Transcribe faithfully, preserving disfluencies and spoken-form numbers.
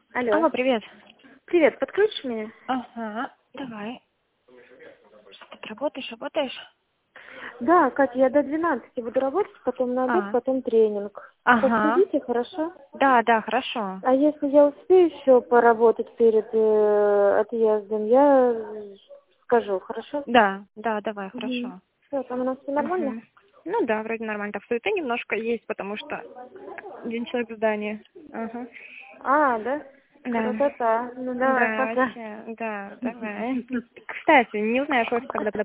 Алло. Алло, привет. Привет, подключишь меня? Ага, давай. Что ты работаешь, работаешь? Да, Катя, я до двенадцати буду работать, потом на обед, А, потом тренинг. ага. Подскажите, хорошо? Да, да, хорошо. А если я успею еще поработать перед э, отъездом, я скажу, хорошо? Да, да, давай, Угу. хорошо. Что, там у нас все нормально? Угу. Ну да, вроде нормально. Так, суеты немножко есть, потому что один человек в здании. Ага. А, да? Да. Красота. Ну давай, Да, пока. вообще, да, давай. Кстати, не узнаешь офис, когда